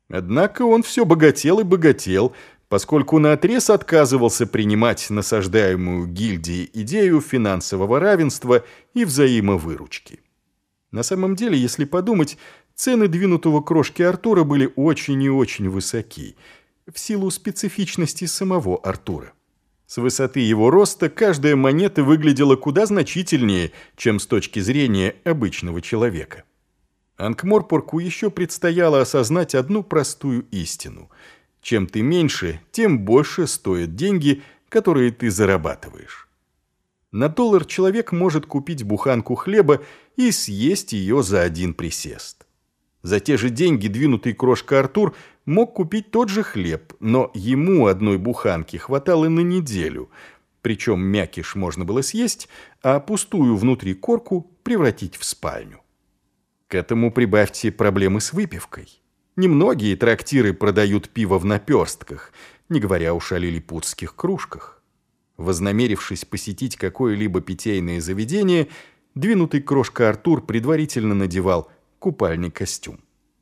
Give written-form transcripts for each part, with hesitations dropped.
Однако он все богател и богател, поскольку наотрез отказывался принимать насаждаемую гильдией идею финансового равенства и взаимовыручки. На самом деле, если подумать, цены двинутого крошки Артура были очень и очень высоки, в силу специфичности самого Артура. С высоты его роста каждая монета выглядела куда значительнее, чем с точки зрения обычного человека. Анкморпорку еще предстояло осознать одну простую истину. Чем ты меньше, тем больше стоят деньги, которые ты зарабатываешь. На $1 человек может купить буханку хлеба и съесть ее за один присест. За те же деньги двинутый крошка Артур мог купить тот же хлеб, но ему одной буханки хватало на неделю, причем мякиш можно было съесть, а пустую внутри корку превратить в спальню. К этому прибавьте проблемы с выпивкой. Немногие трактиры продают пиво в наперстках, не говоря уж о лилипутских кружках. Вознамерившись посетить какое-либо питейное заведение, двинутый крошка Артур предварительно надевал купальный костюм.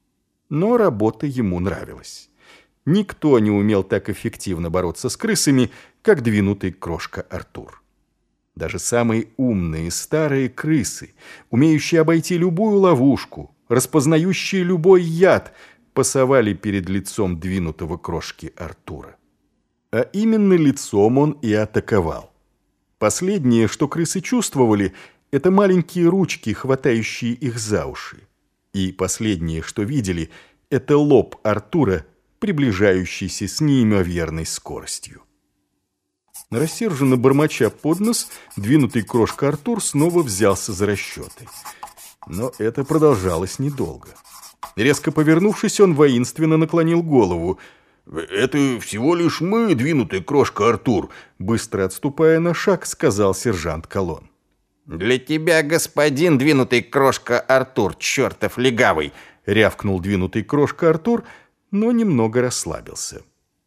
Но работа ему нравилась. Никто не умел так эффективно бороться с крысами, как двинутый крошка Артур. Даже самые умные старые крысы, умеющие обойти любую ловушку, распознающие любой яд, пасовали перед лицом двинутого крошки Артура. А именно лицом он и атаковал. Последнее, что крысы чувствовали, это маленькие ручки, хватающие их за уши. И последнее, что видели, это лоб Артура, приближающийся с неимоверной скоростью. Рассерженно бормоча под нос, двинутый крошка Артур снова взялся за расчеты. Но это продолжалось недолго. Резко повернувшись, он воинственно наклонил голову. «Это всего лишь мы, двинутый крошка Артур», быстро отступая на шаг, сказал сержант Колон. «Для тебя, господин двинутый крошка Артур, чертов легавый!» рявкнул двинутый крошка Артур, но немного расслабился.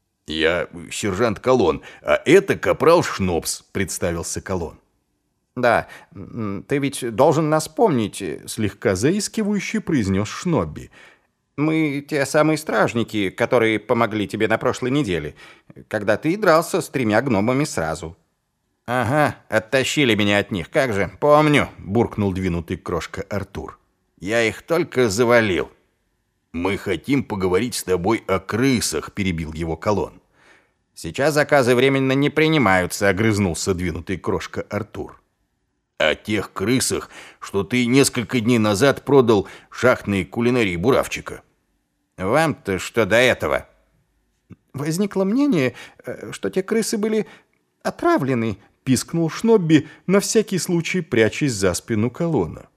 «Я сержант Колон, а это капрал Шнопс», — представился Колон. «Да, ты ведь должен нас помнить», — слегка заискивающе произнес Шнобби. «Мы те самые стражники, которые помогли тебе на прошлой неделе, когда ты дрался с 3 гномами сразу». «Ага, оттащили меня от них, как же, помню», — буркнул двинутый крошка Артур. «Я их только завалил». «Мы хотим поговорить с тобой о крысах», — перебил его Колон. «Сейчас заказы временно не принимаются», — огрызнулся двинутый крошка Артур. «О тех крысах, что ты несколько дней назад продал шахтной кулинарии Буравчика». «Вам-то что до этого?» «Возникло мнение, что те крысы были отравлены», — пискнул Шнобби, на всякий случай прячась за спину Колона.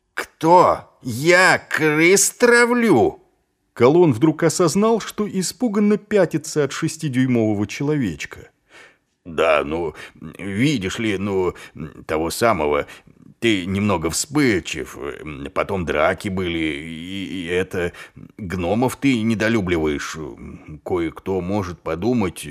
«Кто? Я крыс травлю?» Колон вдруг осознал, что испуганно пятится от 6-дюймового человечка. «Да, видишь ли, того самого, ты немного вспыльчив, потом драки были, и это, гномов ты недолюбливаешь, кое-кто может подумать,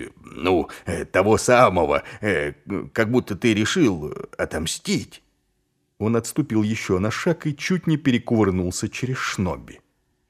того самого, как будто ты решил отомстить». Он отступил еще на шаг и чуть не перекувырнулся через Шнобби.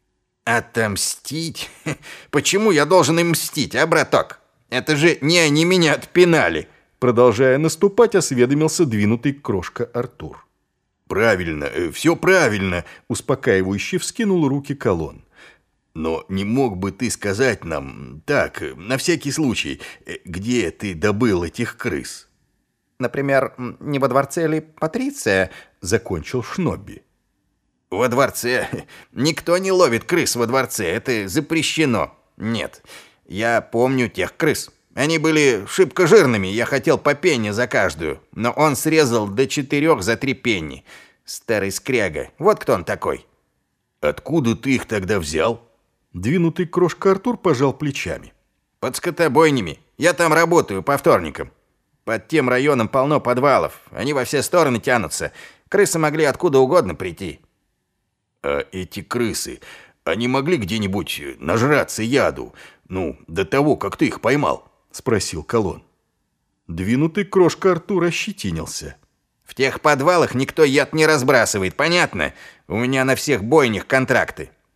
«Отомстить? Почему я должен им мстить, а, браток? Это же не они меня отпинали!» Продолжая наступать, осведомился двинутый крошка Артур. «Правильно, все правильно!» Успокаивающе вскинул руки Колон. «Но не мог бы ты сказать нам, так, на всякий случай, где ты добыл этих крыс?» «Например, не во дворце ли Патриция?» — закончил Шнобби. «Во дворце? Никто не ловит крыс во дворце, это запрещено. Нет, я помню тех крыс. Они были шибко жирными, я хотел по пенни за каждую, но он срезал до 4 за 3 пенни. Старый скряга, вот кто он такой». «Откуда ты их тогда взял?» Двинутый крошка Артур пожал плечами. «Под скотобойнями. Я там работаю по вторникам. Под тем районом полно подвалов, они во все стороны тянутся. Крысы могли откуда угодно прийти». «А эти крысы, они могли где-нибудь нажраться яду, до того, как ты их поймал?» — спросил Колон. Двинутый крошка Артур ощетинился. «В тех подвалах никто яд не разбрасывает, понятно? У меня на всех бойнях контракты.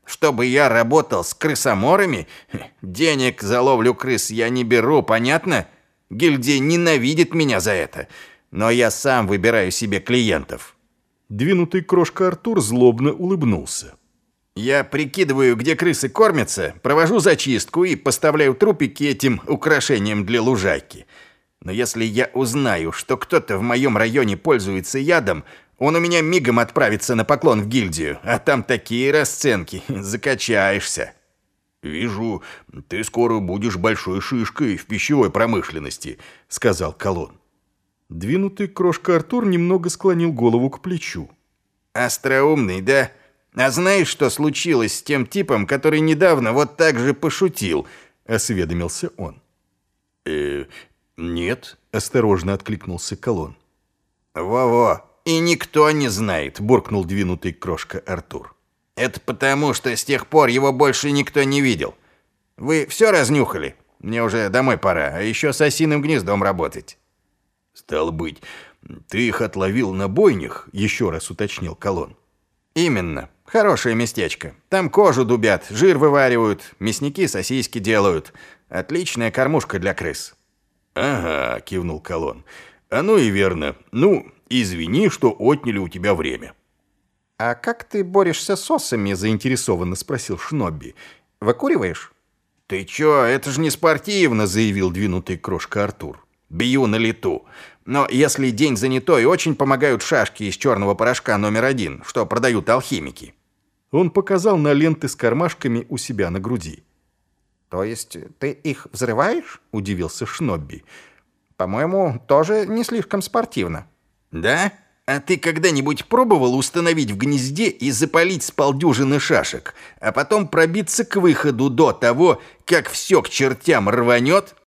Чтобы я работал с крысоморами? Денег за ловлю крыс я не беру, понятно? Гильдия ненавидит меня за это, но я сам выбираю себе клиентов». Двинутый крошка Артур злобно улыбнулся. «Я прикидываю, где крысы кормятся, провожу зачистку и поставляю трупики этим украшениям для лужайки. Но если я узнаю, что кто-то в моем районе пользуется ядом, он у меня мигом отправится на поклон в гильдию, а там такие расценки, закачаешься». «Вижу, ты скоро будешь большой шишкой в пищевой промышленности», — сказал Колон. Двинутый крошка Артур немного склонил голову к плечу. «Остроумный, да? А знаешь, что случилось с тем типом, который недавно вот так же пошутил?» — осведомился он. «Нет», — осторожно откликнулся Колон. «Во-во, и никто не знает», — буркнул двинутый крошка Артур. «Это потому, что с тех пор его больше никто не видел. Вы все разнюхали? Мне уже домой пора, а еще с осиным гнездом работать». «Стало быть, ты их отловил на бойнях?» — еще раз уточнил Колон. «Именно. Хорошее местечко. Там кожу дубят, жир вываривают, мясники сосиски делают. Отличная кормушка для крыс». «Ага», — кивнул Колон. «Оно и верно. Ну, извини, что отняли у тебя время». «А как ты борешься с осами?» — заинтересованно спросил Шнобби. «Выкуриваешь?» «Ты чё, это же не спортивно», — заявил двинутый крошка Артур. «Бью на лету. Но если день занятой, очень помогают шашки из черного порошка №1, что продают алхимики». Он показал на ленты с кармашками у себя на груди. «То есть ты их взрываешь?» — удивился Шнобби. «По-моему, тоже не слишком спортивно». «Да? А ты когда-нибудь пробовал установить в гнезде и запалить с полдюжины шашек, а потом пробиться к выходу до того, как все к чертям рванет?»